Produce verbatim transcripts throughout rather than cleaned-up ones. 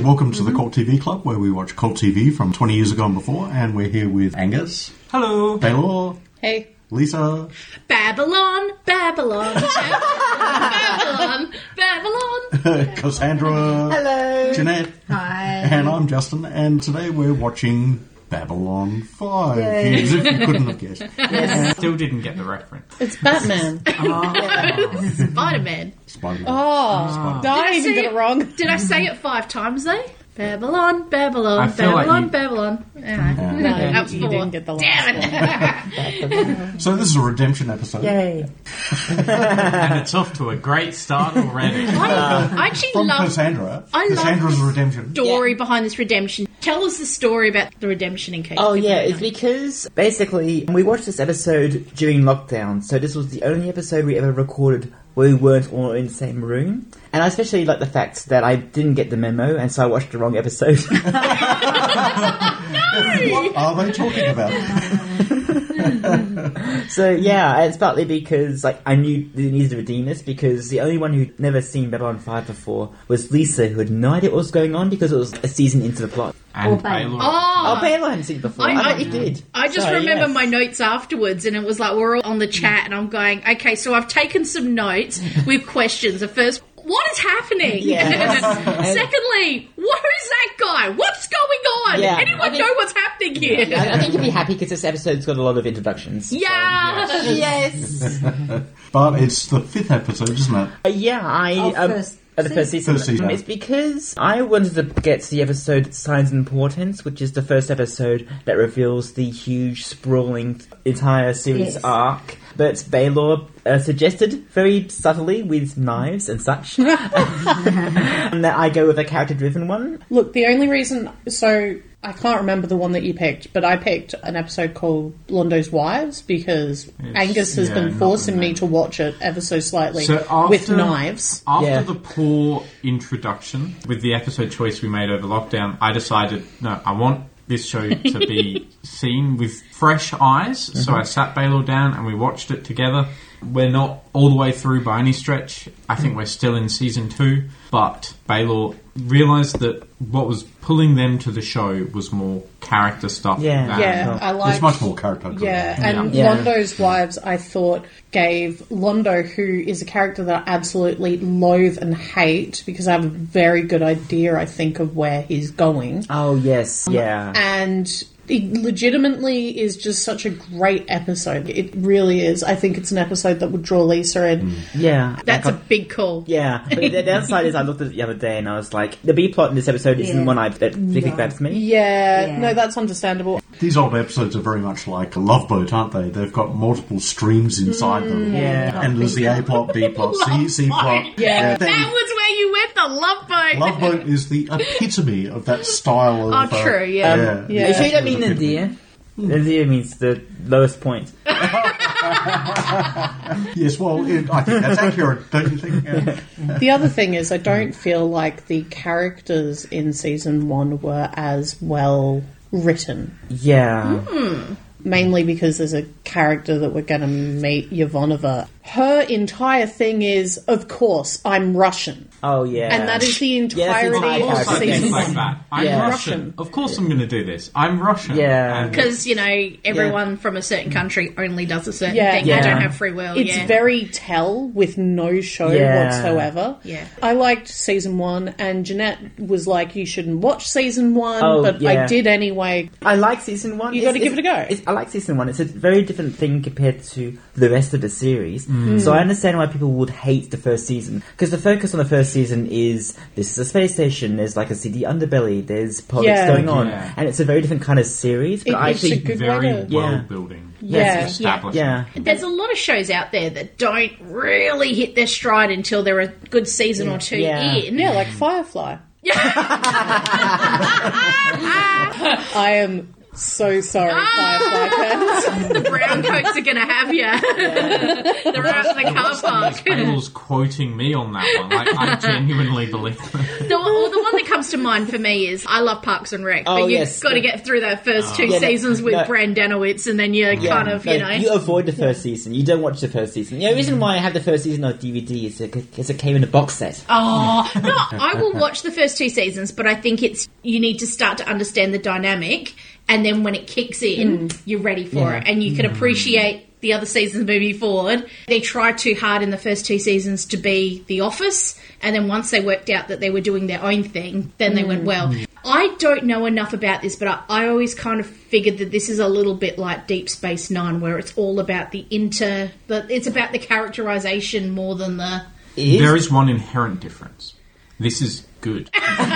welcome to the Cult T V Club, where we watch Cult T V from twenty years ago and before, and we're here with Angus. Hello. Baylor. Hey. Lisa. Babylon, Babylon, Babylon, Babylon. Cassandra. Hello. Jeanette. Hi. And I'm Justin, and today we're watching Babylon five. As if you couldn't have guessed. Yes. Still didn't get the reference. It's Batman. Oh. Spider-Man. Spider-Man. Oh, Spider-Man. I I even say got it wrong. Did I say it five times though? Babylon, Babylon, I feel like Babylon, you- Babylon. Yeah. No, that was you four. didn't get the last Damn it. So this is a redemption episode. Yay. And it's off to a great start already. I, I actually From love Cassandra. I love Cassandra's the redemption. story behind this redemption. Tell us the story about the redemption in case. Oh people yeah, don't it's know. because basically we watched this episode during lockdown, so this was the only episode we ever recorded where we weren't all in the same room. And I especially like the fact that I didn't get the memo, and so I watched the wrong episode. What are they talking about? So yeah, it's partly because like I knew they needed to redeem this, because the only one who'd never seen Babylon five before was Lisa, who had no idea what was going on because it was a season into the plot. And Baylor. Oh, Oh, Baylor hadn't seen it before. I, I- thought I- you did. I just Sorry, remember yes. my notes afterwards, and it was like we're all on the chat, and I'm going, okay, so I've taken some notes with questions. The first, what is happening? Yes. Secondly, who's that guy? What's going on? Yeah, Anyone I think- know what's happening here? I, I think you'll be happy because this episode's got a lot of introductions. Yeah. Yes. But it's the fifth episode, isn't it? Uh, yeah, I. Oh, um, first uh, the first season. First season. It's because I wanted to get to the episode Signs and Portents, which is the first episode that reveals the huge, sprawling entire series Yes. arc. But Baylor uh, suggested, very subtly, with knives and such, and that I go with a character-driven one. Look, the only reason... So, I can't remember the one that you picked, but I picked an episode called Londo's Wives because Angus has yeah, been not forcing the me name. to watch it ever so slightly So after- with knives. After Yeah. the poor introduction, with the episode choice we made over lockdown, I decided, no, I want this show to be seen with fresh eyes. So I sat Baylor down and we watched it together. We're not all the way through by any stretch. I think we're still in season two. But Baylor realised that what was pulling them to the show was more character stuff. Yeah. than- Yeah, I like... It's much more character driven. Yeah, and Yeah. Londo's Wives, I thought, gave Londo, who is a character that I absolutely loathe and hate, because I have a very good idea, I think, of where he's going. Oh, yes, yeah. And it legitimately is just such a great episode. It really is. I think it's an episode that would draw Lisa in. Yeah. That's a Like, big call. yeah, but the downside is I looked at it the other day and I was like, the B plot in this episode isn't Yeah. one I, that particularly No. grabs me. Yeah, Yeah. no, that's understandable. These old episodes are very much like a Love Boat, aren't they? They've got multiple streams inside them. Yeah. And there's the A plot, B plot, C, C plot. Yeah. Then That was where you went, the love boat. Love Boat is the epitome of that style of... Oh, true, yeah. Um, yeah. Yeah. If you don't mean Nadir, Nadir means the lowest point. Yes, well, it, I think that's accurate, don't you think? Yeah. The other thing is, I don't feel like the characters in season one were as well written. Yeah. Mainly because there's a character that we're going to meet, Yvonova. Her entire thing is, of course, I'm Russian. Oh, yeah. And that is the Yeah, entirety that's Of course of I exactly. think season like one. that. I'm Yeah. Russian. Russian. Of course I'm going to do this. I'm Russian. Yeah. And Because, you know, everyone from a certain country only does a certain Yeah. thing. Yeah. They don't have free will. It's yeah. very tell with no show Yeah. whatsoever. Yeah. I liked season one, and Jeanette was like, you shouldn't watch season one, Oh, but yeah. I did anyway. I like season one. You It's- gotta give it's- it a go. it's- I like season one. It's a very different thing compared to the rest of the series. So I understand why people would hate the first season. Because the focus on the first season is, this is a space station, there's like a seedy underbelly, there's politics Yeah. going on. Yeah. And it's a very different kind of series. But It- I it's a actually... good very way to- Yeah. world building. Yeah. It's established. Yeah. There's a lot of shows out there that don't really hit their stride until they're a good season or two Yeah. in. Yeah, like Firefly. I am So sorry, Firefly fans. The brown coats are going to have you. They're out in the car park. Bale's quoting me on that one. Like, I genuinely believe that. The, well, the one that comes to mind for me is I love Parks and Rec, Oh, but you've yes. got to get through the first two Yeah, no, seasons with no. Brandanowitz, and then you're Yeah, kind of, no, you know. you avoid the first season. You don't watch the first season. The only reason why I have the first season on D V D is because it came in a box set. Oh, no, I will watch the first two seasons, but I think it's you need to start to understand the dynamic, and then when it kicks in, you're ready for Yeah. it, and you can appreciate the other seasons moving forward. They tried too hard in the first two seasons to be The Office, and then once they worked out that they were doing their own thing, then they went, well, I don't know enough about this, but I, I always kind of figured that this is a little bit like Deep Space Nine, where it's all about the inter... The, it's about the characterization more than the... It is. There is one inherent difference. This is good.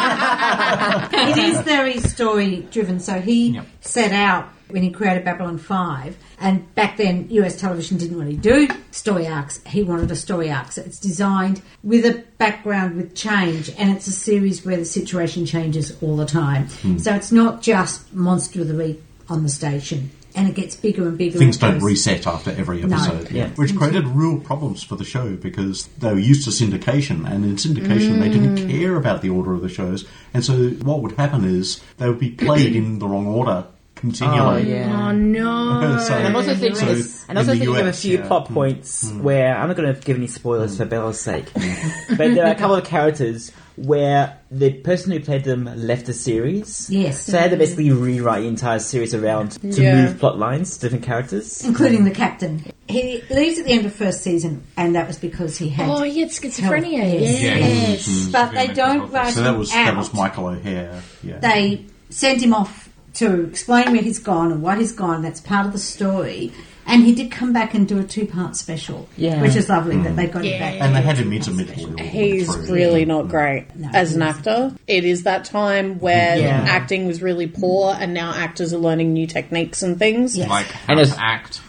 It is very story driven. So he Yep. set out when he created Babylon five, and back then U S television didn't really do story arcs. He wanted a story arc. So it's designed with a background with change, and it's a series where the situation changes all the time. So it's not just Monster of the Week on the station, and it gets bigger and bigger. Things and don't goes- reset after every No. episode, Yeah. which created real problems for the show because they were used to syndication, and in syndication they didn't care about the order of the shows, and so what would happen is they would be played in the wrong order continually. Oh, yeah. Oh, no. So- And I'm also thinking, So, of, and in also the thinking of a U S, few yeah. plot points where I'm not going to give any spoilers for Bella's sake, but there are a couple of characters where the person who played them left the series. Yes. So they had to basically rewrite the entire series around to Yeah. move plot lines to different characters. including the captain. He leaves at the end of first season, and that was because he had. Oh, he had schizophrenia. Yes. Yeah, Yes. he's- But he's they been don't mental health. write So that was out. that was Michael O'Hare. Yeah. They sent him off to explain where he's gone and what he's gone. That's part of the story. And he did come back and do a two-part special, Yeah. which is lovely that they got him Yeah. back. and they had him intermittently. all the way He's through. really not great No, as an he's- actor. It is that time where Yeah. acting was really poor, and now actors are learning new techniques and things. Yes. Like, how And to it's- act.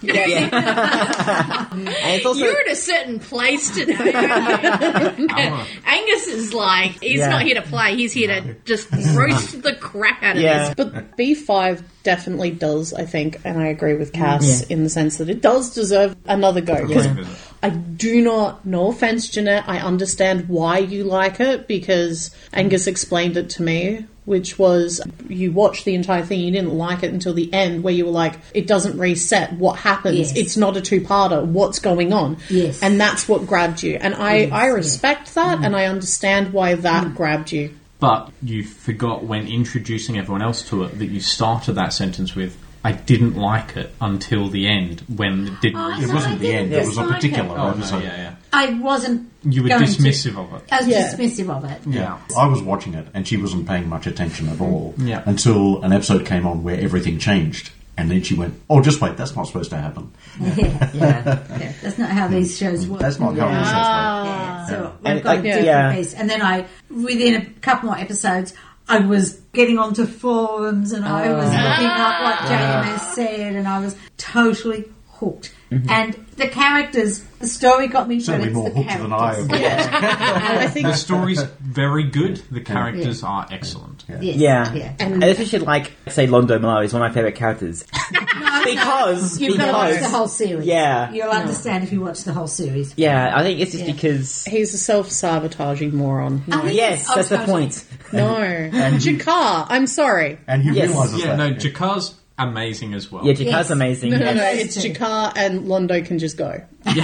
And it's also You're at a certain place today, aren't you? I wanna- Angus is like, he's Yeah. not here to play, he's here to just roast the crap out of Yeah. this. But B five definitely does, I think, and I agree with Cass Yeah. in the sense that it does deserve another go. 'Cause Yeah. I do not, no offense, Jeanette, I understand why you like it because Angus explained it to me, which was you watched the entire thing, you didn't like it until the end where you were like, it doesn't reset, what happens? Yes. It's not a two-parter, what's going on? Yes. And that's what grabbed you. And I, Yes, I yes. respect that and I understand why that grabbed you. But you forgot when introducing everyone else to it that you started that sentence with, I didn't like it until the end when it didn't. Oh, It So wasn't I the end. didn't It was a dislike particular it. Oh, no, episode. yeah, yeah. I wasn't. You were going to- dismissive of it. I was Yeah. dismissive of it. Yeah. I was watching it, and she wasn't paying much attention at all. Yeah. Until an episode came on where everything changed, and then she went, "Oh, just wait, that's not supposed to happen. Yeah. yeah. Yeah. That's not how these shows work. That's not how Yeah. it is." Yeah, so And I've got I- a different yeah. piece. And then I, within a couple more episodes, I was getting onto forums and I was looking up what J M S said, and I was totally hooked. And the characters, the story got me, but Certainly it's more the hooked than I characters. have. I think The story's very good. The characters are excellent. Yes, Yeah. yeah. And especially like, say, Londo Malari is one of my favourite characters. because, You've got to watch because, the whole series. Yeah. You'll understand if you watch the whole series. yeah, I think it's just Yeah. because, he's a self-sabotaging moron. I think yes, it's- that's oh, the totally. point. No. Jakar, I'm sorry. And he Yes. realizes Yeah, that. no, Jakar's amazing as well. Yeah, Jakar's Yes. amazing. No, no, no. Yes. It's Jakar and Londo can just go.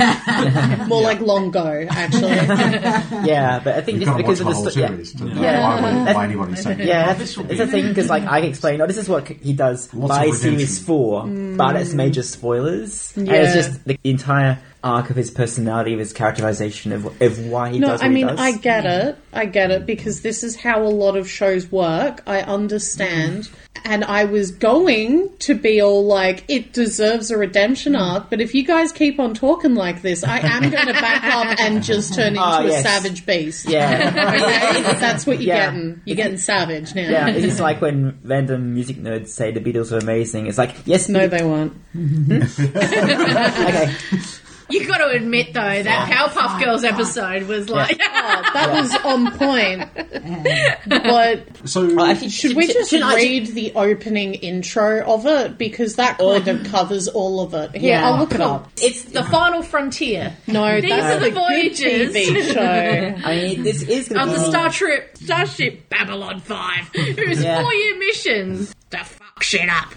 More like long go, actually. Yeah, but I think You've just got to watch because the of whole the sto- yeah. series to know Yeah. why, would- That's- why anybody's saying that. Yeah, Oh, that's, this will it's be a thing because like I can explain. Oh, this is what he does Lots by of redemption. series four, but it's major spoilers. And Yeah. it's just the entire arc of his personality, of his characterization of, of why he No, does what I mean, he does. I get it. I get it because this is how a lot of shows work. I understand. And I was going to be all like, it deserves a redemption arc, but if you guys keep on talking like this, I am going to back up and just turn into Ah, a yes. savage beast. Yeah. Okay? That's what you're Yeah. getting. You're getting savage now. Yeah, it's just like when random music nerds say the Beatles are amazing. It's like, yes, No, they weren't. okay. You got to admit though that Powerpuff Girls episode was like, Oh, that was on point. But So, Well, actually, should we just shouldn't I- read the opening intro of it? Because that kind of covers all of it. Here, Yeah. I'll look it up. it's the final frontier. No, These that's are the a good voyages. T V show. I mean, this is going Of to the be... Star Trek Starship Babylon five, whose Yeah. four-year missions to fuck shit up.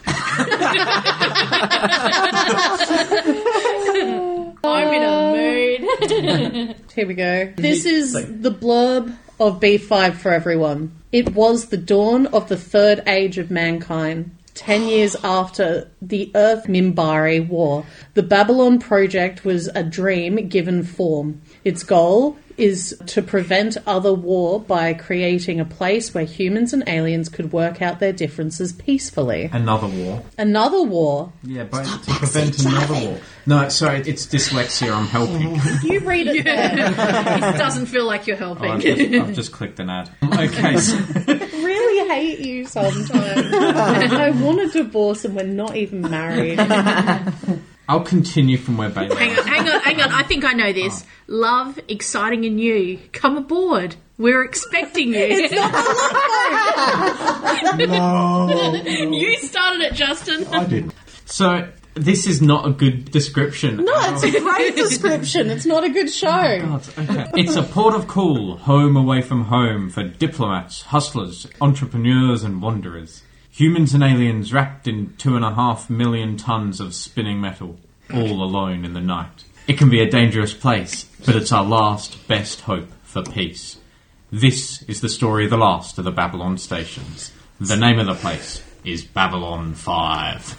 I'm in a mood. Here we go. This is the blurb of B five for everyone. It was the dawn of the third age of mankind. Ten years after the Earth-Minbari War, the Babylon Project was a dream given form. Its goal is to prevent other war by creating a place where humans and aliens could work out their differences peacefully. Another war. Another war. Yeah, but to prevent another war. No, sorry, it's dyslexia. I'm helping. You read it there. It doesn't feel like you're Oh, helping. I've, just, I've just clicked an ad. Okay, so, Really hate you sometimes. I want a divorce and we're not even married. I'll continue from where Bailey Hang was. on, hang on, hang on. I think I know this. Love, exciting and new. Come aboard. We're expecting you. no, You started it, Justin. I didn't. So, this is not a good description. No, it's a great description. It's not a good show. Okay. It's a port of call, home away from home for diplomats, hustlers, entrepreneurs and wanderers. Humans and aliens wrapped in two and a half million tons of spinning metal, all alone in the night. It can be a dangerous place, but it's our last best hope for peace. This is the story of the last of the Babylon stations. The name of the place is Babylon five.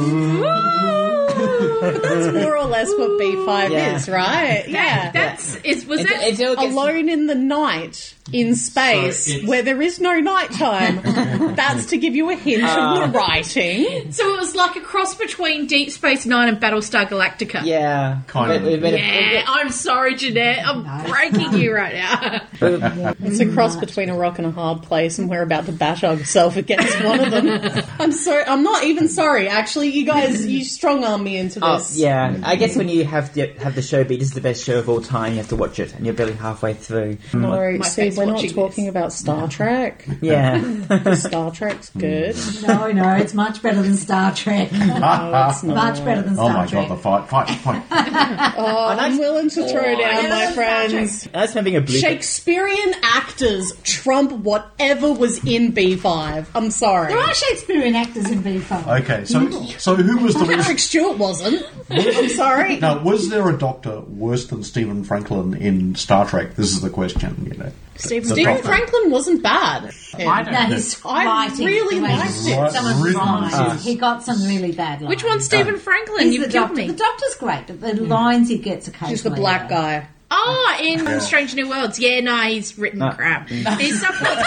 That's more or less what B five Yeah. is, right? Yeah. That's is was It- that it all gets- Alone in the night, in space, So it's- where there is no nighttime. That's to give you a hint of the writing. so it was like a cross between Deep Space Nine and Battlestar Galactica. Yeah. Kind of. But- but- but- Yeah, I'm sorry, Jeanette. I'm breaking you right now. It's a cross between a rock and a hard place, and we're about to bash ourselves against one of them. I'm sorry. I'm not even sorry. Actually, you guys, you strong arm me into Oh, this. yeah. I guess when you have the, have the show be this is the best show of all time, you have to watch it, and you're barely halfway through. No, My see, face we're not watching talking this. about Star Trek. Yeah. Star Trek's good. No, no, it's much better than Star Trek. No, it's not. Much better than Oh Star my Trek. god, the fight, fight, fight. Oh, I'm willing to throw down, yeah, my that's Star friends. I was having a blue. Shakespearean actors trump whatever was in B five. I'm sorry. There are Shakespearean actors in B five. Okay, so so who was the Patrick worst? Stewart wasn't. I'm sorry. Now, was there a doctor worse than Stephen Franklin in Star Trek? This is the question, you know. Stephen The Stephen doctor. Franklin wasn't bad. I don't No, know. his I writing. really the way liked he- it. Someone's Written writing. lines. He got some really bad lines. Which one's Stephen Franklin? He's You've the killed doctor. me. The doctor's great. The lines he gets occasionally. He's the black guy. Oh, in Strange New Worlds. Yeah, no, he's written crap. His subplots.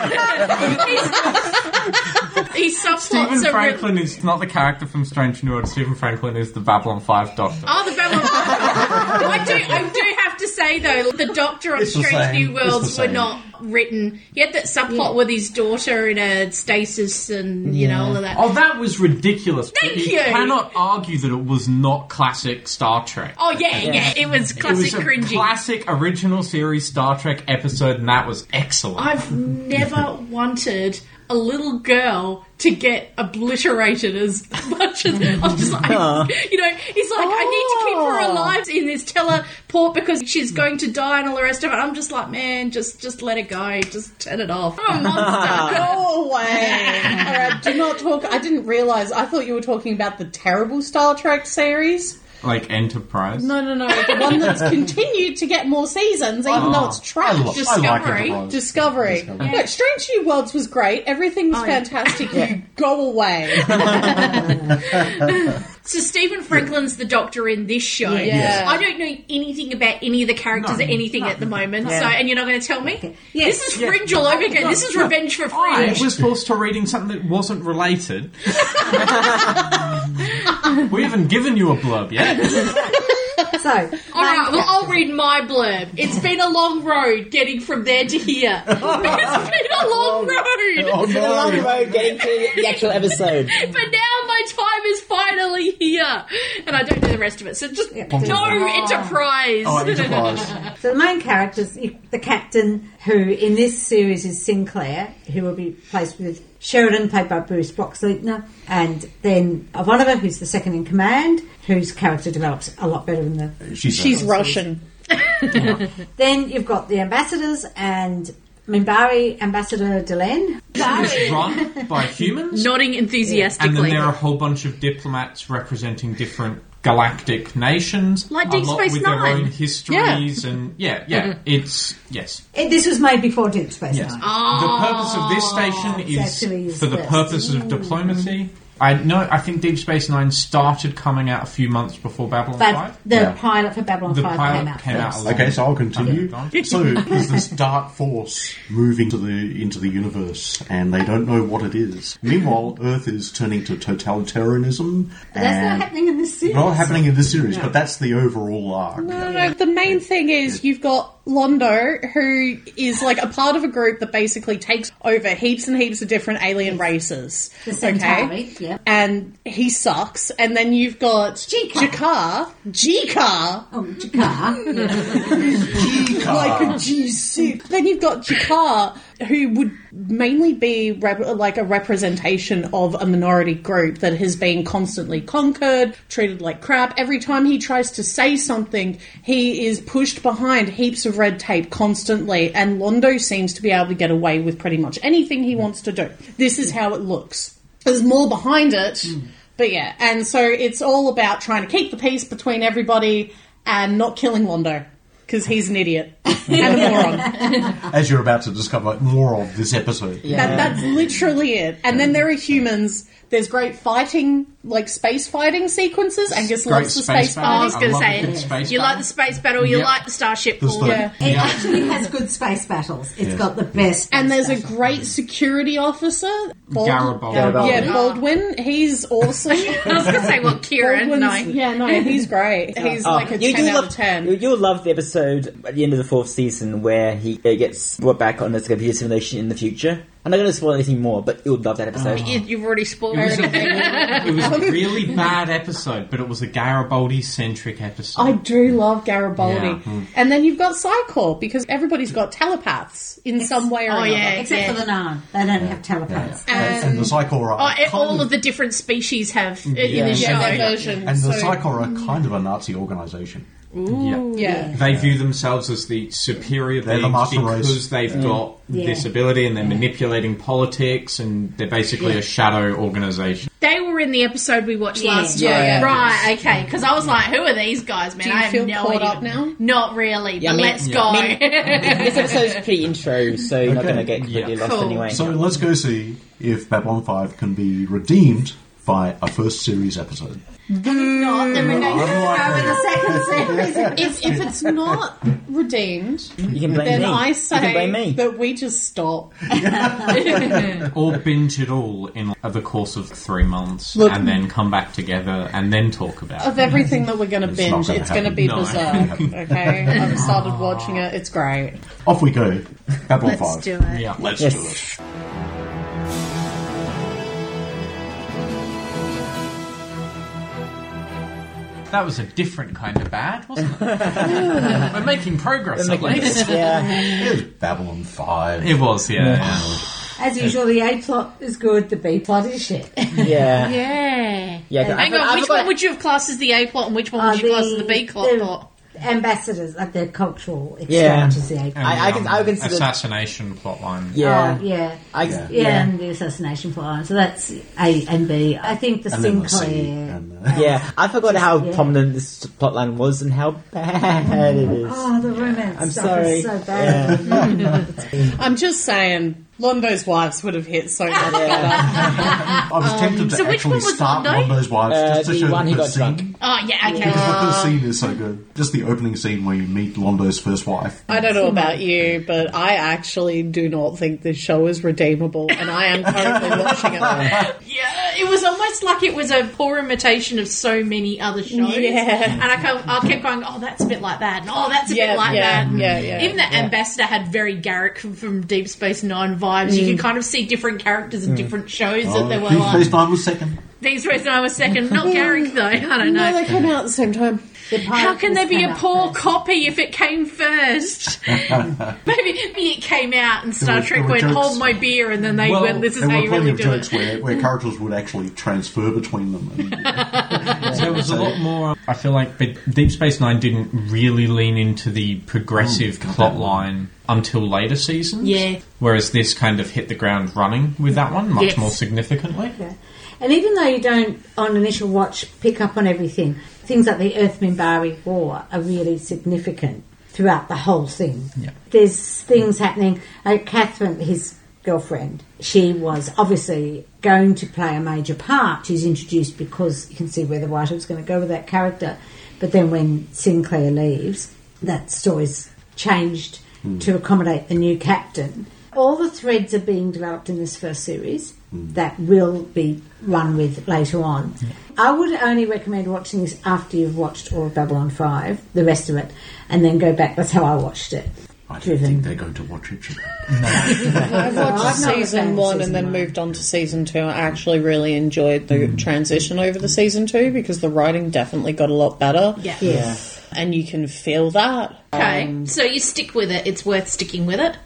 his, his subplots Stephen are. Re- Franklin is not the character from Strange New World. Stephen Franklin is the Babylon five Doctor. Oh, the Babylon. I do. I do have to say though, the Doctor on It's the Strange same. New It's the Worlds were same. not written. He had that subplot with his daughter in a stasis, and you know all of that. Oh, that was ridiculous. Thank But you. cannot argue that it was not classic Star Trek. Oh yeah, yeah, it was It classic was a cringy. classic original series Star Trek episode, and that was excellent. I've never wanted a little girl to get obliterated as much as I was just like, you know, he's like, I need to keep her alive in this teleport because she's going to die and all the rest of it. I'm just like, man, just just let it go, just turn it off. I'm a monster. Go away. All right, do not talk. I didn't realise. I thought you were talking about the terrible Star Trek series. Like Enterprise. No, no, no. The one that's continued to get more seasons, even though it's I, trash. lo- I like Discovery. it. Discovery. Discovery. Look, Strange New Worlds was great. Everything was Oh, yeah. fantastic. You go away. So Stephen Franklin's the Doctor in this show. Yeah. I don't know anything about any of the characters or anything at the moment. So, and you're not going to tell me? Yes. This is Fringe all over again. This is Revenge for I Fringe. was forced to reading something that wasn't related. We haven't given you a blurb yet. So, All right, well, I'll read my blurb. It's been a long road getting from there to here. It's been a long road. Oh, It's been a long road getting to the actual episode. But now my time is finally here. And I don't know the rest of it. So just no Enterprise. Oh, Enterprise. So the main characters, the captain, who in this series is Sinclair, who will be placed with Sheridan, played by Bruce Boxleitner, and then Ivanova, who's the second in command, whose character develops a lot better in the... She's, She's Russian. Then you've got the ambassadors and Minbari, Ambassador Delenn. It's run by humans. Nodding And enthusiastically. then there are a whole bunch of diplomats representing different galactic nations. Like a Deep lot Space with Nine. their own histories and yeah, yeah. It's yes. It- This was made before Deep Space Yes. Nine. The purpose of this station It's actually is is for the this. purposes of diplomacy. I know. I think Deep Space Nine started coming out a few months before Babylon But five. the Yeah. pilot for Babylon The five pilot came out came out first. along. Okay, so I'll continue. Okay. So there's this dark force moving to the into the universe, and they don't know what it is. Meanwhile, Earth is turning to totalitarianism. But that's and not happening in this series. Not happening in this series, but that's the overall arc. No, no, the main thing is you've got Londo, who is like a part of a group that basically takes over heaps and heaps of different alien races. The Centauri, yeah. And he sucks. And then you've got Jakar. Jakar. Jakar. Oh, Jakar. Like a G suit. Then you've got Jakar, who would mainly be rep- like a representation of a minority group that has been constantly conquered, treated like crap. Every time he tries to say something, he is pushed behind heaps of red tape constantly, and Londo seems to be able to get away with pretty much anything he wants to do. This is how it looks. There's more behind it, but yeah, and so it's all about trying to keep the peace between everybody and not killing Londo, because he's an idiot and a moron. As you're about to discover more of this episode. That, that's literally it. And then there are humans. There's great fighting, like space fighting sequences. Angus Great loves the space space battle. I was fighting. going I to love a good say, space you like battle. the space battle, you Yep. like the starship The pool. sta- Yeah. It actually has good space battles. It's Yeah. got the best. And there's a space great security officer. Bald- Garibaldi. Garibaldi. Yeah, Baldwin. He's awesome. I was going to say, what, Kieran? Baldwin's- No. Yeah, no, he's great. He's Oh, like a you ten do out love, of ten. You, you'll love the episode at the end of the fourth season where he uh, gets brought back on this computer simulation in the future. I'm not going to spoil anything more, but you'll love that episode. You, you've already spoiled It was, everything. a, it was a really bad episode, but it was a Garibaldi-centric episode. I do love Garibaldi. Yeah. Hmm. And then you've got Psychor, because everybody's got telepaths in some way or Oh, another. yeah. Except for the Narn. They don't have telepaths. And, and the Psychor are Oh, and kind all of the different species have uh, in Yeah. the show. Yeah, their version. and the so- Psychor are kind of a Nazi organisation. yeah. Yeah. They view themselves as the superior They're the beings master because race. they've got Yeah. this ability and they're manipulating politics and they're basically a shadow organisation. They were in the episode we watched Yeah. last Yeah, time. yeah. Right, okay. Because I was like, who are these guys, man? Do you I have feel no caught idea. up now? Not really, Yeah, but I mean- let's Yeah. go. I mean, this episode's pretty intro, so you're not Okay. going to get completely Yeah. lost Cool. anyway. So let's go see if Babylon five can be redeemed by a first series episode. Not the renewed Unlikely. in the second series. If, if it's not redeemed, You can blame then me. I you can blame say me. that we just stop. Or binge it all in the course of three months Look- and then come back together and then talk about Of it. everything that we're going to It's not binge, gonna it's going to happen. be No. Berserk. Okay, I've started watching it. It's great. Off we go. Babylon Let's five. do it. Yeah. Let's Yes. do it. That was a different kind of bad, wasn't it? We're making progress, at least. yeah. It was Babylon five. It was, yeah. yeah. As usual, the A plot is good, the B plot is shit. Yeah. Yeah. Yeah, Hang I- I on, which forgot- one would you have classed as the A plot and which one Uh, would you class as the B plot? the ambassadors, like their cultural exchange Yeah. is the A plot. And I- I the, can- I um, consider- assassination plotline. Yeah. Oh, yeah. I, Yeah. Yeah, yeah. and the assassination plot. So that's A and B. I think the And then the C. Sinclair. And, uh, Yeah, I forgot how Yeah. prominent this plotline was and how bad it is. Oh, the romance I'm stuff sorry. is so bad. I'm just saying, Londo's wives would have hit so much better. I was tempted to so which actually one was start Londo? on those wives Uh, just to the show one the who got first scene. drunk. Oh, yeah, okay. Because the first scene is so good. Just the opening scene where you meet Londo's first wife. I don't know about you, but I actually do not think this show is redeemable, and I am currently watching it. Yeah, it was almost like it was a poor imitation of so many other shows. Yeah. And I, kept, I kept going, oh, that's a bit like that. And, oh, that's a Yeah, bit like yeah, that. yeah, yeah, Even the yeah. Ambassador had very Garrick from, from Deep Space Nine vibes. You could kind of see different characters in different shows that they were Deep like. Space Nine was second. Deep Space Nine was second. Not Garrick, though. I don't No, know. they came out at the same time. The How pilot can there just be came a out poor first. copy if it came first? maybe, maybe it came out and Star were- Trek there were went, jokes. hold my beer, and then they Well, went, this is There how were you plenty really of do jokes it. where, where characters would actually transfer between them. And, So it was a lot more. I feel like, but Deep Space Nine didn't really lean into the progressive Oh, God, plot that line until later seasons. Yeah. Whereas this kind of hit the ground running with that one much Yes. more significantly. Yeah. And even though you don't, on initial watch, pick up on everything, things like the Earth Minbari War are really significant throughout the whole thing. Yeah. There's things happening. Uh, Catherine, his girlfriend, she was obviously going to play a major part. She's introduced because you can see where the writer was going to go with that character. But then when Sinclair leaves, that story's changed to accommodate the new captain. All the threads are being developed in this first series that will be run with later on. I would only recommend watching this after you've watched all of Babylon five, the rest of it, and then go back. That's how I watched it. I don't Driven. think they're going to watch it. I've watched I've not season found one season and then one. moved on to season two. I actually really enjoyed the transition over the season two because the writing definitely got a lot better. Yeah. Yeah. And you can feel that. Okay, so you stick with it. It's worth sticking with it.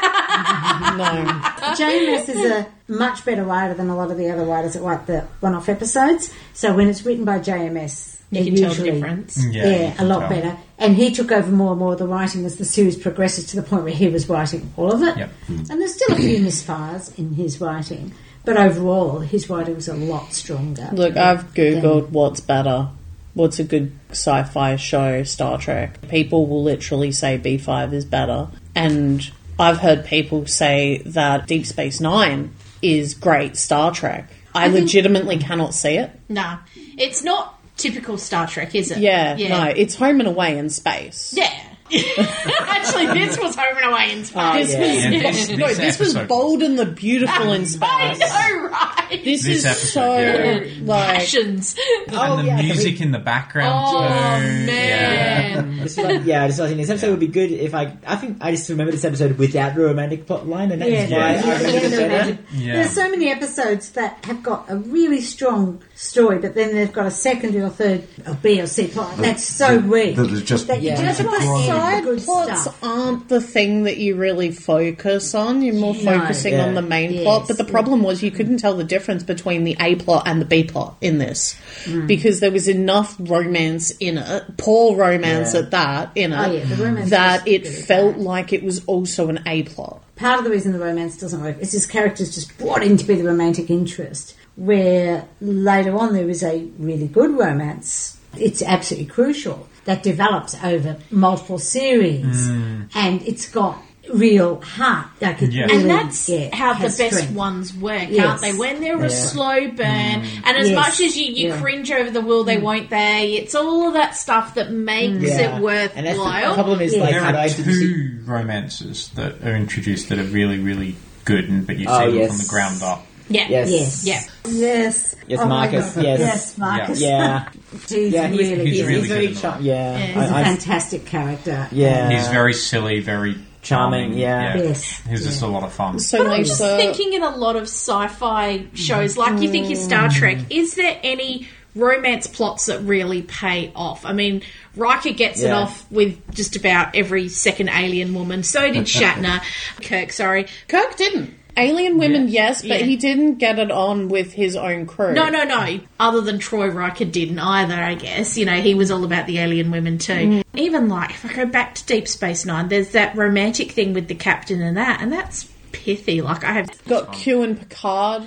No. J M S is a much better writer than a lot of the other writers that write the one-off episodes. So when it's written by J M S, You it can tell the usually, difference. Yeah, Yeah, you a can lot tell. better. And he took over more and more of the writing as the series progresses to the point where he was writing all of it. Yep. And there's still a few misfires in his writing, but overall, his writing was a lot stronger. Look, I've Googled what's better. What's a good sci-fi show, Star Trek. People will literally say B five is better. And I've heard people say that Deep Space Nine is great Star Trek. I, I think- legitimately cannot see it. Nah, it's not typical Star Trek, is it? Yeah, no, it's home and away in space. Yeah. Actually, this was Home and Away in Space. This yeah. was, Yeah, this- no, this this was episode- Bold and the Beautiful in space. I know, right? This, This is episode, so yeah. like Passions. Oh, and the yeah, music in the background Oh, too. man. This is like, yeah, I just I think this episode would be good if I. I think I just remember this episode without the romantic plot line, and that's Yeah, why yeah, I remember yeah, it no, better. imagine. Yeah. There's so many episodes that have got a really strong story, but then they've got a secondary or third or B or C plot. That's so weak. That is just That you Yeah. just But want to end side the good plots stuff. aren't the thing that you really focus on. You're more No. focusing Yeah. on the main Yes. plot. But the problem was you couldn't tell the difference between the A plot and the B plot in this. Because there was enough romance in it, poor romance Yeah. at that, in it, Oh, yeah, the romance that was it really felt bad. like it was also an A plot. Part of the reason the romance doesn't work is his character's just brought in to be the romantic interest, where later on there is a really good romance. It's absolutely crucial that develops over multiple series, and it's got real heart. Like it Yeah. really, And that's yeah, how the has best strength. ones work, Yes. aren't they? When they're a Yeah. slow burn, and as Yes. much as you, you Yeah. cringe over the will they, won't they, it's all of that stuff that makes Yeah. it And that's the worthwhile. problem is Yeah. like There how are I did you see- two romances that are introduced that are really, really good, and but you see Oh, them yes. from the ground up. Yeah. Yes. Yes. Yeah. Yes. Yes, Oh my Marcus, God. yes. Yes, Marcus. Yeah, He's yeah, he's, really he's, he's really very good in char- that. yeah, Yeah. He's I- a I- fantastic character. yeah. He's very silly, very Charming, charming. yeah. Yes. He's just a lot of fun. So But I'm just Lisa, thinking in a lot of sci-fi shows, like you think your Star Trek, is there any romance plots that really pay off? I mean, Riker gets it Yeah. off with just about every second alien woman. So did Shatner. Kirk, sorry. Kirk didn't. Alien women, Yeah. yes, but Yeah. he didn't get it on with his own crew. No, no, no. Other than Troy Riker didn't either, I guess. You know, he was all about the alien women too. Mm. Even like, if I go back to Deep Space Nine, there's that romantic thing with the captain and that, and that's pithy. Like, I have... Got Q and Picard.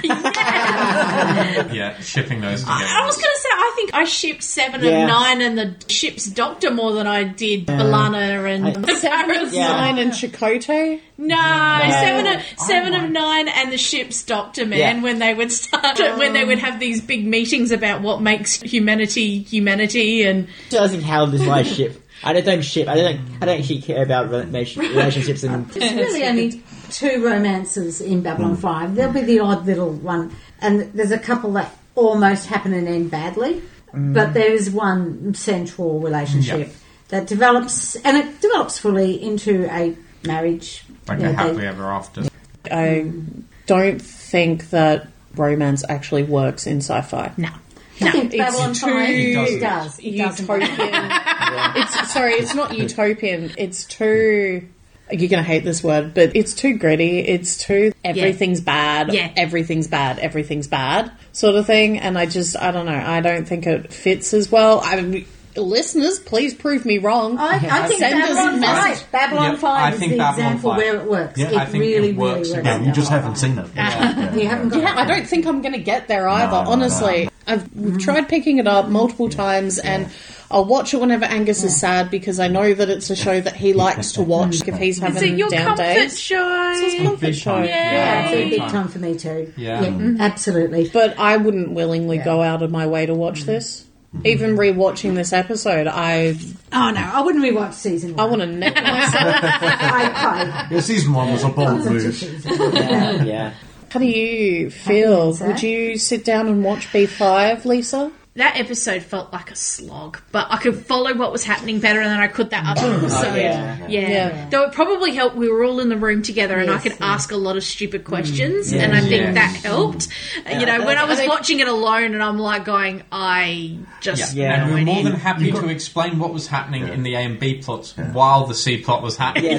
Yeah, shipping those together. I was going to say, I think I shipped Seven Yeah. of Nine and the ship's Doctor more than I did B'Elanna and Seven of Yeah. Nine and Chakotay. No, Seven of Seven of Nine and the ship's Doctor, man. Yeah. When they would start, when they would have these big meetings about what makes humanity humanity, and I think Harold is my ship. I don't, don't ship. I don't. I don't actually care about relation- relationships and. There's really only two romances in Babylon five. There'll be the odd little one, and there's a couple that almost happen and end badly, mm. but there is one central relationship yep. that develops, and it develops fully into a marriage. Like you know, a happily they, ever after. I don't think that romance actually works in sci-fi. No. I No, think it's Babylon too five it does. It utopian. doesn't. It's sorry, it's not utopian. It's too. You're going to hate this word, but it's too gritty. It's too everything's bad. Yeah. Everything's bad. Everything's bad sort of thing. And I just, I don't know. I don't think it fits as well. I listeners, please prove me wrong. I, I think Send us a Babylon message. five. Babylon Yep, five I is think the Babylon example five. where it works. Yeah, it I think it really, works really in works. Yeah, you just haven't seen it. Yeah. You haven't got Yeah, I don't think I'm going to get there either, No, no, honestly. no. I've we've tried picking it up multiple times and I'll watch it whenever Angus is sad because I know that it's a show that he likes to watch if he's Is having it your down comfort days. show? It's his comfort Big show. time. Yeah. Yeah, it's a big big time. time for me too. Yeah. Yeah, absolutely. But I wouldn't willingly go out of my way to watch this. Even rewatching this episode, I Oh no, I wouldn't rewatch season I one. want to neck myself. I, Yeah, season one was a I, bold move. Yeah, yeah. How do you feel? Happy Would you sit down and watch B five, Lisa? That episode felt like a slog, but I could follow what was happening better than I could that other episode. yeah. Yeah. Yeah. Though it probably helped we were all in the room together and I Yes, could yeah. ask a lot of stupid questions, Yeah. and I think Yeah. that helped. You know, when I was I think- watching it alone and I'm like going, I just Yeah. And no we're more idea. than happy to explain what was happening in the A and B plots while the C plot was happening.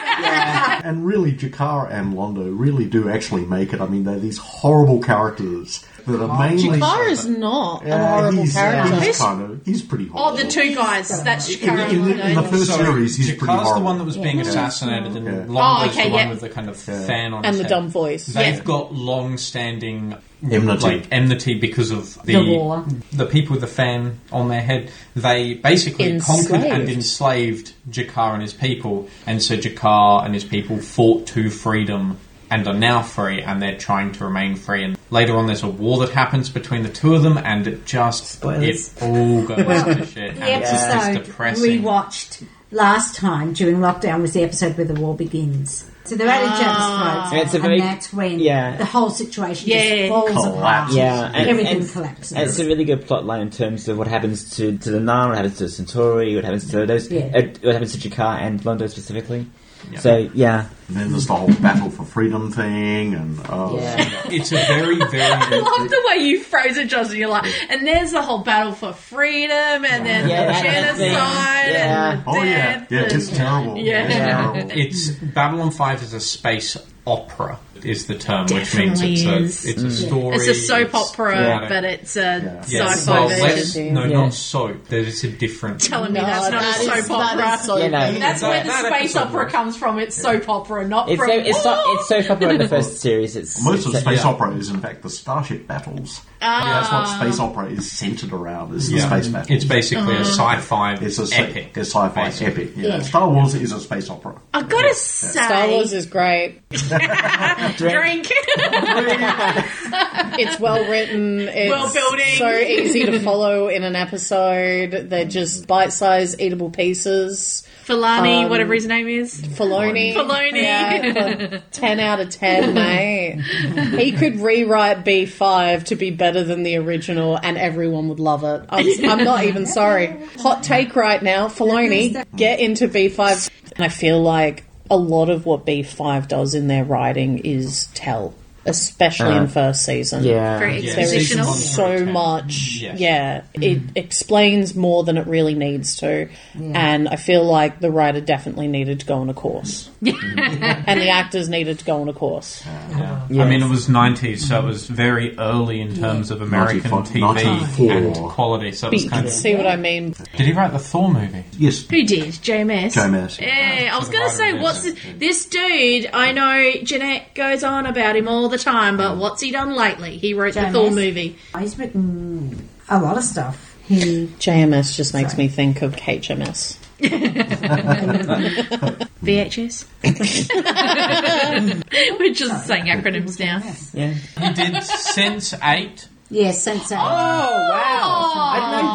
Yes. And really, Jakar and Londo really do actually make it. I mean, they're these horrible characters that are mainly... Jakar is not Yeah, a horrible he's, character. He's kind of... He's pretty Oh, horrible. the two guys. That's In, Shakara in, and in the Londo. first So, series, he's pretty Jakar's horrible. the one that was being Yeah. assassinated, and Yeah. Londo's Oh, okay, the one yeah. with the kind of Yeah. fan on And his the head. dumb voice. They've Yeah. got long-standing Enmity. like enmity because of the The war. the people with the fan on their head. They basically conquered and Enslaved. enslaved Jakar and his people, and so Jakar and his people fought to freedom and are now free, and they're trying to remain free. And later on, there's a war that happens between the two of them, and it just Spoilers. it all goes to shit. The And it's just episode depressing. we watched last time during lockdown was the episode where the war begins. So they're at each other's throats, And it's a very- and that's when yeah. the whole situation Yeah. just falls apart. Collapses. Yeah, and, Everything and, collapses. and it's a really good plot line in terms of what happens to, to the Narn, what happens to Centauri, what happens to those, Yeah. uh, what happens to Jakar and Londo specifically. Yeah. So yeah, And then there's the whole battle for freedom thing, and... Oh, Yeah. It's a very, I very... love the way you froze it, Josh. And you're like, and there's the whole battle for freedom, and then Yeah, the that- that thing. genocide, Yeah. and the Oh, yeah. death, Yeah, it's and- terrible. Yeah. It's terrible. It's Babylon five is a space opera, is the term, which means Definitely it's a is. it's a story. It's a soap opera, Yeah. but it's a Yeah. Yes, sci-fi well, version. let's, no, Yeah. not soap. There's a different. Telling me No, that's not that a is- soap that opera. is soap You know. That's That- where the that space episode opera was- comes from. It's soap opera, not it's from. so, it's so, it's so popular in the first series. It's Most of it's, space yeah. opera is, in fact, the starship battles. That's what space opera is centered around, is the Yeah. space battles. It's basically a sci-fi It's a sci- epic. a sci-fi basically. epic. Yeah. Yeah. Star Wars is a space opera. I gotta say, Star Wars is great. drink. It's well written. It's World-building. so easy to follow in an episode. They're just bite-sized, eatable pieces. Filani, Um, whatever his name is. Filoni. Filoni. Yeah, ten out of ten, mate. He could rewrite B five to be better than the original and everyone would love it. I'm, I'm not even sorry. Hot take right now, Filoni, get into B five. And I feel like a lot of what B five does in their writing is tell. Especially Uh, in first season. yeah. Very Yeah, There is season expositional. one so through ten. much. Yes. Yeah, it explains more than it really needs to. And I feel like the writer definitely needed to go on a course. And the actors needed to go on a course. Yeah. Yes. I mean, it was nineties, so it was very early in terms of American T V ninety-four. and quality. So it was But kind of. see what I mean? Did he write the Thor movie? Yes. Who did? J M S? J M S. Yeah, I was So going the to say, writer what's is- this, this dude? I know Jeanette goes on about him all the time, but what's he done lately? He wrote J M S? the Thor movie. He's written a lot of stuff. He J M S just makes me think of H M S. V H S? We're just saying acronyms now. Yeah. He did Sense eight. Yes, Sense eight. Oh wow! I didn't know you did that. And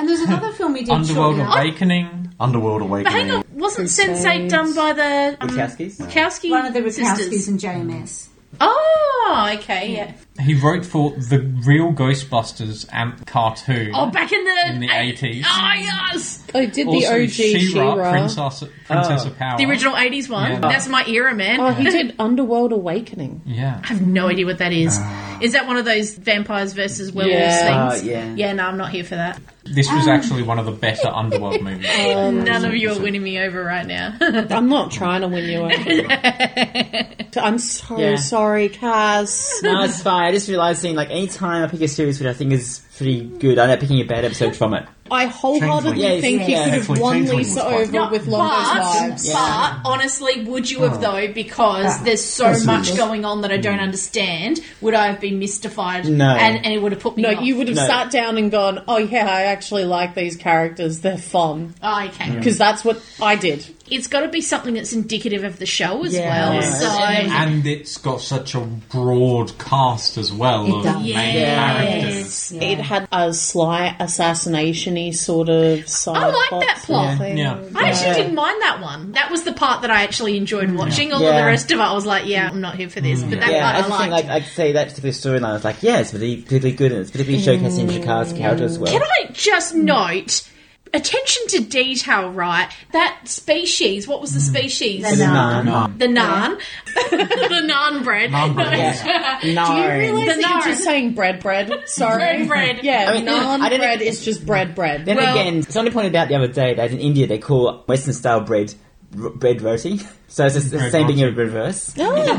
And there's another film we did. Underworld shortly after. Awakening. Underworld But Awakening. hang on, wasn't Crusades. Sense eight done by the um, Wachowskis? Wachowski One of the Wachowskis sisters? and J M S. Oh, okay, yeah. He wrote for the real Ghostbusters and cartoon Oh, back in the in the eighties. Oh yes, I did the Also, O G She-Ra, She-Ra. Princess, Princess Oh. of Power. the original eighties one. Yeah. That's my era, man. Oh, he did Underworld Awakening. Yeah. I have no idea what that is. Is that one of those vampires versus werewolves Yeah. things? Uh, yeah. Yeah, no, I'm not here for that. This was actually one of the better Underworld movies. None of you are winning me over right now. I'm not trying to win you over. I'm so Yeah. sorry, Kaz. No, it's fine. I just realised, seeing like any time I pick a series which I think is pretty good, I end up picking a bad episode from it. I wholeheartedly Changeling. think Yes, you yeah. could have Actually, won Changeling Lisa was fun. over with Longo's but, Wives. but honestly, would you have though? Because there's so Yes, much yes. going on that I don't understand. Would I have been mystified? No. and, and it would have put me. No, off? you would have No. sat down and gone, oh yeah, I actually like these characters. They're fun. Oh, okay. Because that's what I did. It's got to be something that's indicative of the show as Yeah. well. Yeah. So. And it's got such a broad cast as well It of does. main Yes. characters. Yeah. It had a sly assassination-y sort of side I like plot that sort plot. of thing. Yeah. I actually Yeah. didn't mind that one. That was the part that I actually enjoyed watching. All of Yeah. the rest of it, I was like, yeah, I'm not here for this. But that Yeah, part I I, just liked. think like I'd say that particular storyline was like, yeah, it's really particularly good, and it's particularly showcasing Jakar's character as well. Can I just note, attention to detail, right? That species, what was the species? The Naan. No. The naan. the naan bread. Naan bread. Yeah. Do you No. realise The that you're naan. just saying bread bread? Sorry. Bread bread. Yeah, I mean, naan I didn't- bread is just bread bread. Then Well- again, somebody pointed out the other day that in India they call Western style bread r- bread roti. So it's just the Bread same thing roti. in reverse.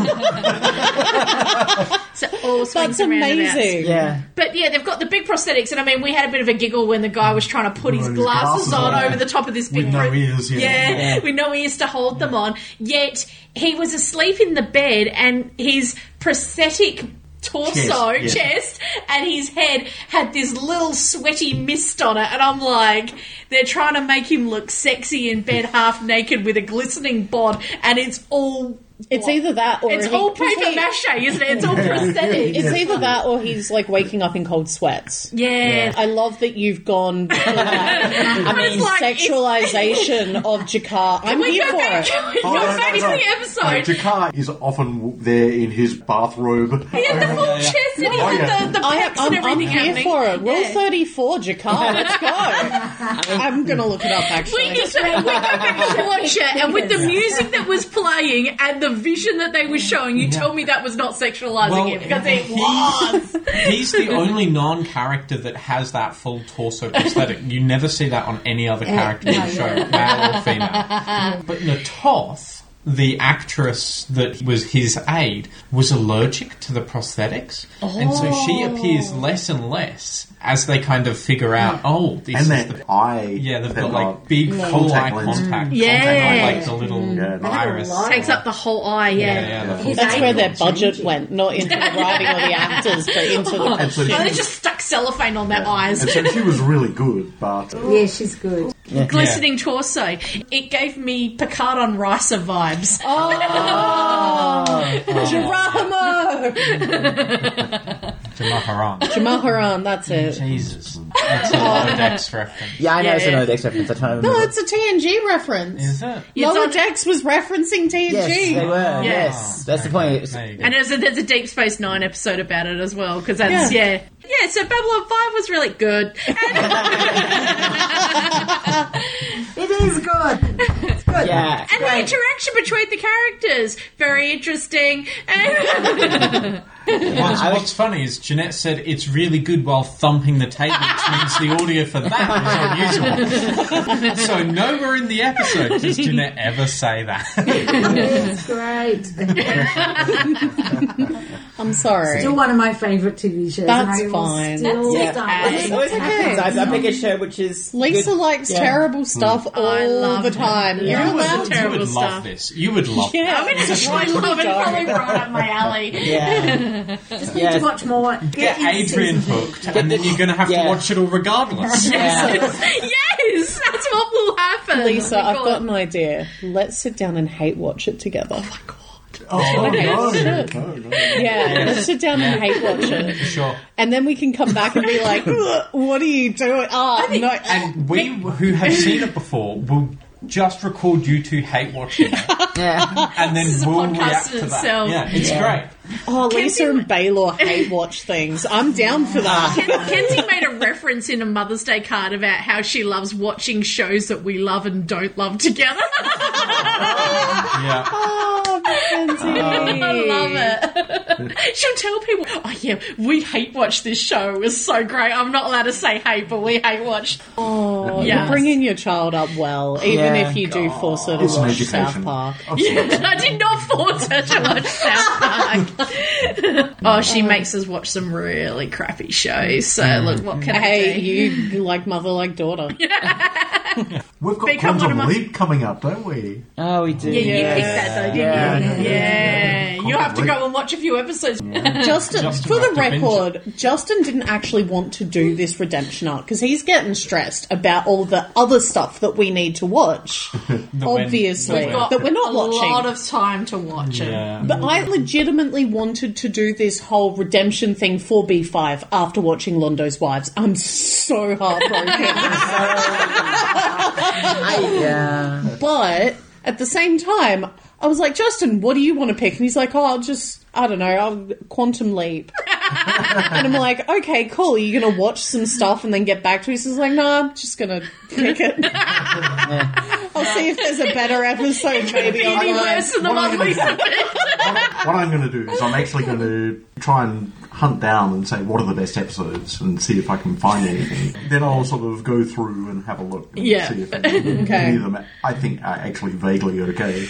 So all swings That's and roundabouts. amazing. Yeah. But yeah, they've got the big prosthetics, and I mean, we had a bit of a giggle when the guy was trying to put his Put his glasses, glasses on, on. over the top of this big With no bro- ears, yeah. yeah, Yeah. with no ears to hold them on. Yet he was asleep in the bed, and his prosthetic torso, Chest, yeah. chest, and his head had this little sweaty mist on it, and I'm like, they're trying to make him look sexy in bed, half naked with a glistening bod, and it's all. It's either that or It's he- all 'cause paper he- mache, isn't it? It's all prosthetic. It's either that or he's like waking up in cold sweats. Yeah. I love that you've gone for that. I mean, was like, sexualization of Jakar. I'm we here go for back, it. can we Oh, go no, back no, to no. the episode? Jakar is often there in his bathrobe. He had the full Yeah, yeah. chest and he Oh, had yeah. the, the I am, pecs and I'm, I'm everything here happening. for it. Rule Yeah. thirty-four, Jakar. Let's go. I'm going to look it up, We actually. need to we go back to watch it, and with the music that was playing and the vision that they were showing, you tell me that was not sexualizing Well, him, because it he- was. He's the only non-character that has that full torso prosthetic. You never see that on any other character in the show, male or female. But Natoth, the actress that was his aide, was allergic to the prosthetics, and so she appears less and less as they kind of figure out, oh, this And is that the... eye. Yeah, they've they've got like big full eye contact lens. contact, Yeah. contact, like the little Yeah. iris. They have a lot. Takes up the whole eye, yeah. Yeah, yeah, the full His That's age where their will budget change. went, not into the writing or the actors, but into the And so Oh, they she, just stuck cellophane on their eyes. and so she was really good, but Yeah, she's good. Glistening torso. It gave me Picard on Risa vibes. Oh, Geronimo! Jamaharan. Jamaharan, that's it. Jesus. That's a lot of Dex reference. Yeah, I know Yeah. it's another Dex reference. I try to remember. No, it's a T N G reference. Is it? It's Lower on- Decks was referencing T N G. Yes, they were. Yeah. Yes, that's the point. It's- There you go. And there's a, there's a Deep Space Nine episode about it as well, because that's, yeah. Yeah. yeah. so Babylon five was really good. It is good. It's good. Yeah. And the interaction between the characters, very interesting. And What's, I was- what's funny is Jeanette said it's really good while thumping the table, which means the audio for that is unusual. So nowhere in the episode does Jeanette ever say that. It's great. I'm sorry. Still one of my favourite T V shows. That's and I will fine. Still That's start okay. watching It's always it. okay. I, I pick a show which is Lisa good. likes Yeah. terrible stuff I all love the it. time. Yeah. You're You would allowed the to. terrible You would love stuff. this. You would love Yeah. I mean, it's I love it. Probably right up my alley. Yeah. Just need Yes. to watch more. Get Get into Adrian season two. hooked, and then you're going to have Yeah. to watch it all regardless. Yeah. Yes, that's what will happen. Lisa, Oh my I've God. got an idea. Let's sit down and hate watch it together. Oh my God. Oh, no, no, shit. no, no. Yeah, let's sit down and hate watch it. Sure. And then we can come back and be like, "Ugh, what are you doing? Oh, no. And we who have seen it before will just record you two hate watching it, Yeah. and then This is a we'll podcast react in to that. itself. Yeah, it's Yeah. great. Oh, Lisa and Baylor hate watch things. I'm down for that. Ken- Kenzie made a reference in a Mother's Day card about how she loves watching shows that we love and don't love together. Yeah. Oh, Mackenzie. I love it. She'll tell people, oh yeah, we hate watch this show. It was so great. I'm not allowed to say hate, but we hate watch. Oh, Yes. you're bringing your child up well, even Yeah. if you do force her to It's an watch education. South Park. Yeah, I did not force her to watch South Park. Oh, she makes us watch some really crappy shows. So look, what can I Hey, do? you like mother, like daughter. We've got Become one of Quantum my- Leap coming up, don't we? Oh, we do. Yeah, you Yeah. picked that though, didn't Yeah. you? Yeah. You have to Leap. go and watch a few episodes. Justin, Justin for will the have to binge record, Justin didn't actually want to do this redemption arc because he's getting stressed about all the other stuff that we need to watch. Obviously, We've Got that we're not a watching. lot of time to watch it. Yeah. But I legitimately wanted to do this whole redemption thing for B five after watching Londo's Wives. I'm so heartbroken. Yeah. But at the same time, I was like, Justin, what do you want to pick? And he's like, oh, I'll just, I don't know, I'll Quantum Leap. And I'm like, okay, cool. Are you going to watch some stuff and then get back to me? So he's like, no, I'm just going to pick it. I'll see if there's a better episode maybe Any online. worse than the What am I one gonna Lisa do? picked. What, what I'm going to do is I'm actually going to try and hunt down and say what are the best episodes and see if I can find anything. Then I'll sort of go through and have a look and Yeah. see if any, Okay. any of them I think are actually vaguely okay.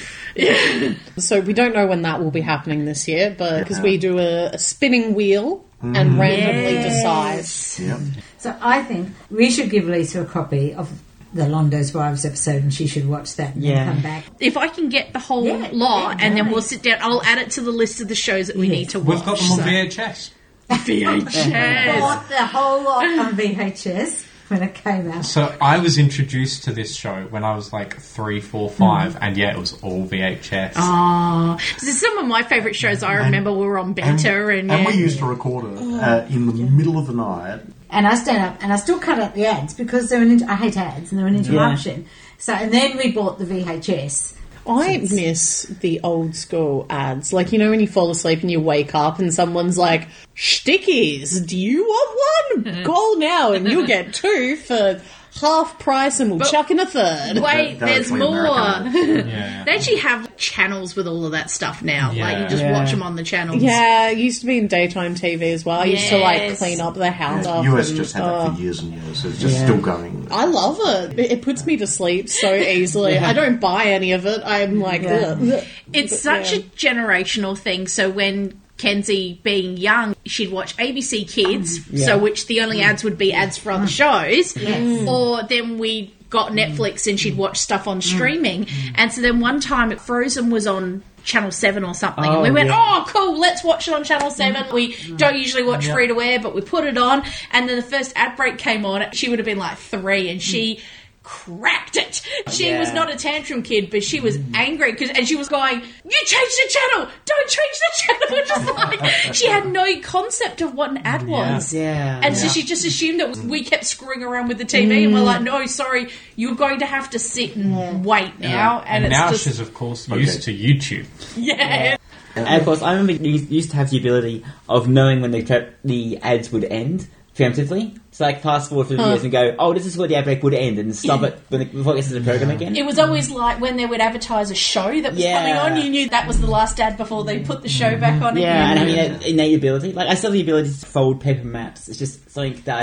So we don't know when that will be happening this year, but because Yeah. we do a, a spinning wheel and randomly decide. Yeah. So I think we should give Lisa a copy of the Londo's Wives episode and she should watch that and Yeah. then come back. If I can get the whole Yeah, lot, yeah, and then right. we'll sit down, I'll add it to the list of the shows that we Yes. need to watch. We've got them on so- V H S. V H S. Bought the whole lot on V H S when it came out. So I was introduced to this show when I was like three, four, five, and yeah, it was all V H S. Oh, this is some of my favourite shows. I remember were on beta, and, and yeah. we used to record it uh, in the middle of the night. And I stand up and I still cut out the ads because they're an. In- I hate ads and they're an interruption. So and then we bought the V H S. I miss the old school ads. Like, you know, when you fall asleep and you wake up and someone's like, Stickies, do you want one? Call now and you'll get two for half price and we'll chuck in a third. Wait, They're there's actually more. American. Yeah. They actually have channels with all of that stuff now. Like, you Yeah. just Yeah. watch them on the channels. Yeah, it used to be in daytime T V as well. I used to, like, Yes. clean up the house. U S and, just had uh, that for years and years. It's just Yeah. still going. I love it. It it puts me to sleep so easily. I don't buy any of it. I'm like, Yeah. ugh, ugh. It's such Yeah. a generational thing. So when Kenzie, being young, she'd watch A B C Kids, so which the only ads would be ads for other shows, Yes. or then we got Netflix and she'd watch stuff on streaming. And so then one time Frozen was on Channel seven or something, and Oh, we went, yeah. oh, cool, let's watch it on Channel seven. We don't usually watch free to air, but we put it on, and then the first ad break came on. She would have been like three, and she cracked it. She Yeah. was not a tantrum kid, but she was angry because, and she was going, "You changed the channel! Don't change the channel!" Just like she had no concept of what an ad was. Yeah. And so Yeah. she just assumed that we kept screwing around with the T V, and we're like, "No, sorry, you're going to have to sit and wait now." And, And it's now just she's, of course, used to YouTube. yeah. And of course, I remember you used to have the ability of knowing when the tra- the ads would end preemptively. So, like, fast forward through the years and go, oh, this is where the ad break would end, and stop it when it, before it gets to the program again. It was always like when they would advertise a show that was Yeah. coming on, you knew that was the last ad before they put the show back on Yeah, and again. I mean, that innate ability. Like, I still have the ability to fold paper maps. It's just something that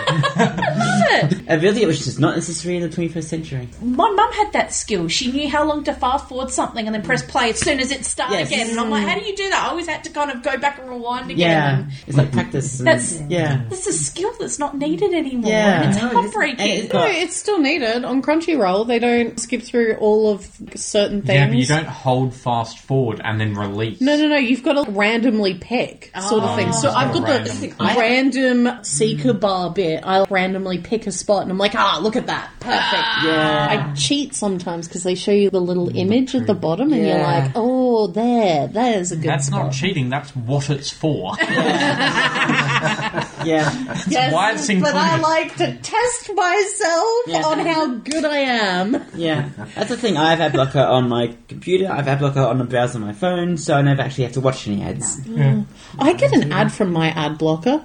I... ability which is not necessary in the twenty-first century. My mum had that skill. She knew how long to fast forward something and then press play as soon as it started Yes. again. And I'm like, how do you do that? I always had to kind of go back and rewind again. Yeah. And It's like practice. And, That's- yeah. that's a skill that's not needed anymore. Yeah. And it's No, it isn't. heartbreaking. And it's No, got- it's still needed. On Crunchyroll, they don't skip through all of certain things. Yeah, but you don't hold fast forward and then release. No, no, no. You've got to randomly pick sort of thing. So Oh, I've got random. the random seeker bar bit. I'll randomly pick a spot, and I'm like, ah, look at that, perfect. Yeah. I cheat sometimes because they show you the little image at the bottom, and you're Yeah. like, oh, oh, there, there's a good That's spot. not cheating. That's what it's for. Yeah. Yes, why it's but I included. like to test myself Yeah. on how good I am. Yeah, that's the thing. I have ad blocker on my computer. I have ad blocker on the browser on my phone, so I never actually have to watch any ads. I get an ad from my ad blocker.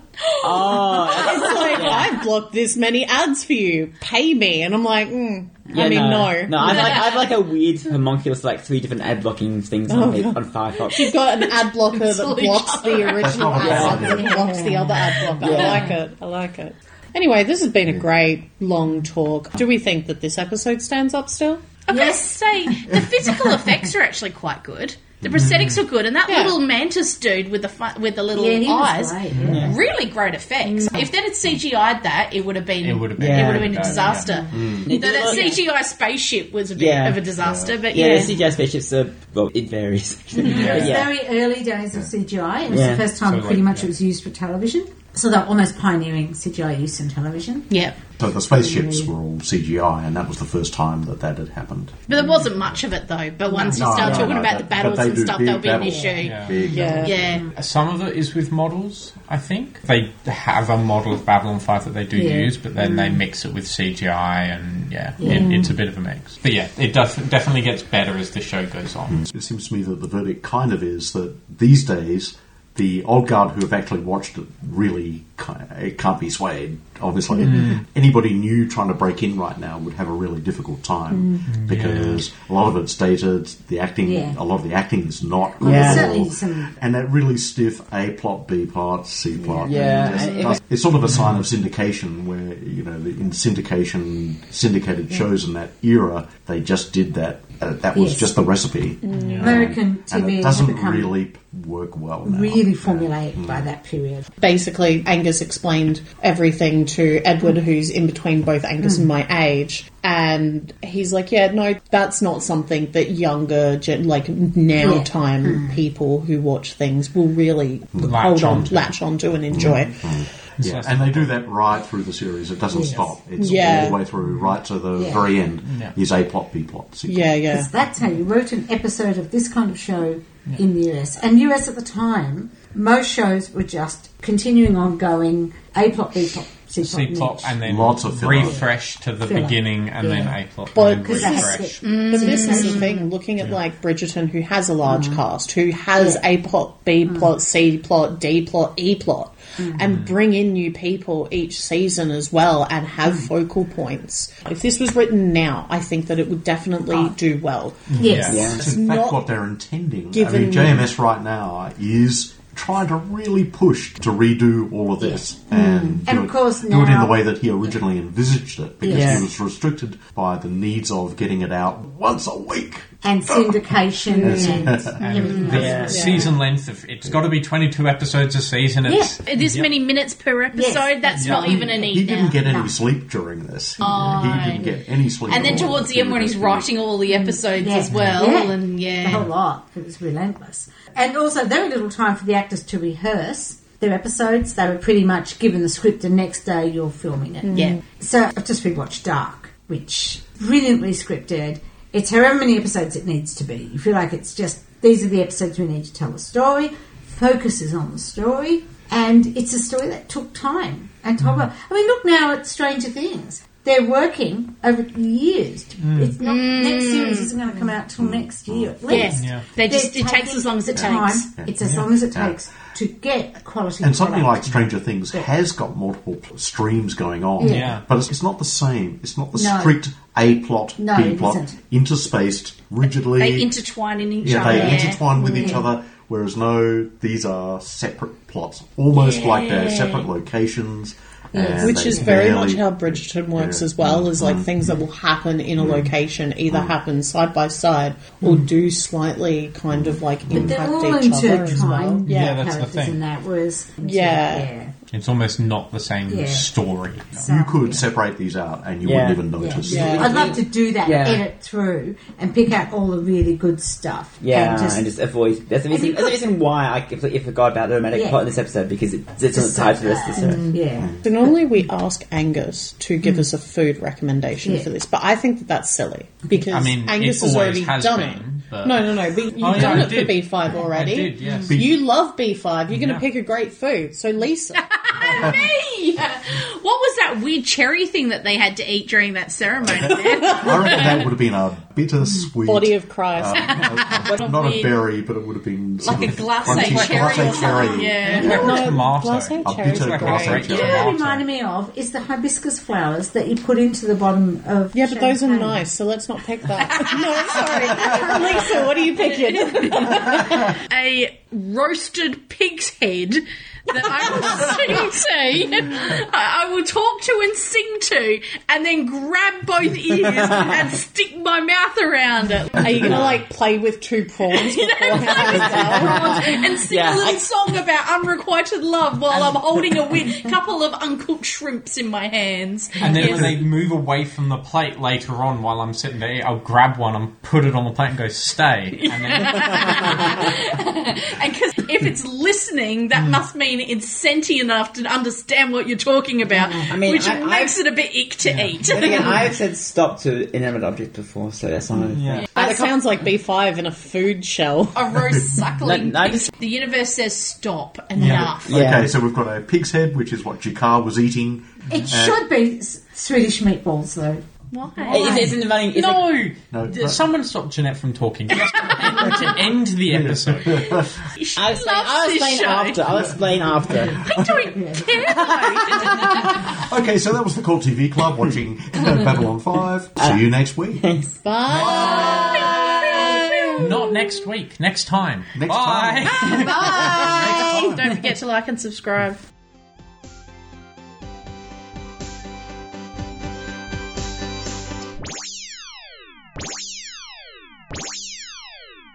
Oh, It's like, I've blocked this many ads for you. Pay me. And I'm like, mm, I mean, no. No, I have like I have like a weird homunculus, like three different ad blocking things on, on Firefox. You've got an ad blocker that Cancel each blocks other. the original not a ad bad and blocks the other ad blocker. I like it. I like it. Anyway, this has been a great long talk. Do we think that this episode stands up still? I've got to say, the physical effects are actually quite good. The prosthetics are good, and that Yeah. little mantis dude with the fu- with the little Yeah, he was eyes, great, yeah. really great effects. If they'd had C G I'd that, it would have been It would have been. Yeah. it would have been a Yeah. disaster. They Though do that like- C G I spaceship was a bit Yeah. of a disaster, but Yeah, yeah, the C G I spaceships are, well, it varies. But It's yeah. very early days of C G I. It was Yeah. the first time So, pretty like, much yeah. it was used for television. So they're almost pioneering C G I use in television. yeah. So the spaceships were all C G I, and that was the first time that that had happened. But there wasn't much of it though. But once you No, start no, talking no, about but- the battles but they and do stuff, big there'll be an battles. issue. Yeah. Big Yeah. Yeah. Some of it is with models, I think. They have a model of Babylon five that they do Yeah. use, but then they mix it with C G I, and yeah, It, it's a bit of a mix. But yeah, it does, definitely gets better as the show goes on. It seems to me that the verdict kind of is that these days, the old guard who have actually watched it really ca- it can't be swayed, obviously. Anybody new trying to break in right now would have a really difficult time because a lot of it's dated, the acting, Yeah. a lot of the acting is not Well, good Yeah. at certainly all. some- And that really stiff A plot, B plot, C plot. Yeah. and it just And if does- it's sort of a sign of syndication where, you know, in syndication, syndicated shows in that era, they just did that. Uh, that was Yes. just the recipe. American T And V it had doesn't become really work well now. really formulaic by that period. Basically, Angus explained everything to Edward, who's in between both Angus and my age, and he's like, "Yeah, no, that's not something that younger, gen- like now Yeah. time people who watch things will really Latch hold on, onto. latch onto, and enjoy." Yeah, and they do that right through the series. It doesn't Yes. stop. It's Yeah. all the way through, right to the Yeah. very end. Yeah. Is A plot, B plot, C plot. Yeah, yeah. Because that's how you wrote an episode of this kind of show in the U S. And U S at the time, most shows were just continuing on going A plot, B plot, C plot, C plot, niche. and then Lots of filler. refresh to the Filler. beginning, and then Yeah. A plot, But- and then Because that's refresh. it. But this is the thing, looking at like Bridgerton, who has a large cast, who has A plot, B plot, C plot, D plot, E plot, and bring in new people each season as well and have focal points. If this was written now, I think that it would definitely do well. Yes. Yeah. It's in fact not what they're intending. I given- mean, J M S right now is trying to really push to redo all of this and, And do, of course it, do it in now- the way that he originally envisaged it because Yes. he was restricted by the needs of getting it out once a week. And syndication and And everything the else. Yeah. season length of it's got to be twenty-two episodes a season. It's, This many minutes per episode, Yes. that's Yeah. not even a He need didn't now. get any No. sleep during this. Oh. He didn't get any sleep. And then at all. towards the end, when he's writing all the episodes Yeah. as well, Yeah. and The yeah, whole lot. It was relentless. And also very little time for the actors to rehearse their episodes. They were pretty much given the script and next day you're filming it. Yeah. So I've just rewatched Dark, which brilliantly scripted. It's however many episodes it needs to be. You feel like it's just, these are the episodes we need to tell the story, focuses on the story, and it's a story that took time. And told I mean, look now at Stranger Things. They're working over years. It's not, next series isn't going to come out till next year at least. yes, Yeah. they just They're it takes taking as long as it time. takes. It's as long as it takes to get quality. And something product. like Stranger Things has got multiple pl- streams going on. Yeah. But it's, it's not the same. It's not the No. strict A plot, No, B it plot, isn't. interspaced, rigidly. They intertwine in each yeah, other. they yeah. intertwine with each Yeah. other, whereas no, these are separate plots. Almost like they're Yeah. separate locations. and Which they is very barely- much how Bridgerton works Yeah. as well, is like Mm. things that will happen in a location either happen side by side or do slightly kind of like But they're impact all each other as well. intertwined. Yeah, Yeah. that's the characters thing. in that was Yeah. yeah. It's almost not the same Yeah. story. You could separate these out and you Yeah. wouldn't even notice. Yeah. I'd love to do that, Yeah. edit through, and pick out all the really good stuff. Yeah, and just, and just avoid. That's the reason. you That's the could- reason why I completely forgot about the romantic Yeah. plot in this episode because it, it's just not tied to this. that, this and, yeah. So normally we ask Angus to give us a food recommendation Yeah. for this, but I think that that's silly because I mean, Angus it has always already has done been. it. But No, no, no. But you've Oh, yeah, done I it for did. B five already. I did, yes. You love B five. You're going to Yeah. pick a great food. So, Lisa. Me! What was that weird cherry thing that they had to eat during that ceremony then? I reckon that would have been a bittersweet Body of Christ. um, not a berry, but it would have been sort Like a of glacé crunchy cherry or glacé something. cherry. Yeah. like tomato. Glacé A cherries bitter are glacé great. cherry. You know what it Tomato. reminded me of is the hibiscus flowers that you put into the bottom of Yeah, but those are champagne. nice, so let's not pick that. No, sorry. Lisa, what are you picking? A roasted pig's head that I will sing to, I I will talk to and sing to, and then grab both ears and stick my mouth around it. Are you going to, like, play with two prawns beforehand as well? And sing Yeah, a little I- song about unrequited love while I'm holding a wi- couple of uncooked shrimps in my hands. And then Yes. when they move away from the plate later on while I'm sitting there, I'll grab one and put it on the plate and go, stay. And then And because if it's listening, that must mean it's sentient enough to understand what you're talking about, I mean, which I- makes I've- it a bit ick to eat. Then again, I've said stop to inanimate objects before, so that's not. yeah. That sounds like B five in a food shell. A roast suckling No, no, pig. just- The universe says stop, enough. Yeah. Okay, so we've got a pig's head, which is what Jakar was eating. It should be s- Swedish meatballs, though. Why? It's, it's running. It's No! No, D- no. Someone stop Jeanette from talking. Just end, to end the episode. She I'll explain, loves I'll this explain show. after. I'll explain after. I don't care. Okay, so that was the Cult T V Club watching Babylon five. See you next week. Bye. Not next week. Next time. Next Bye. time. Don't forget to like and subscribe.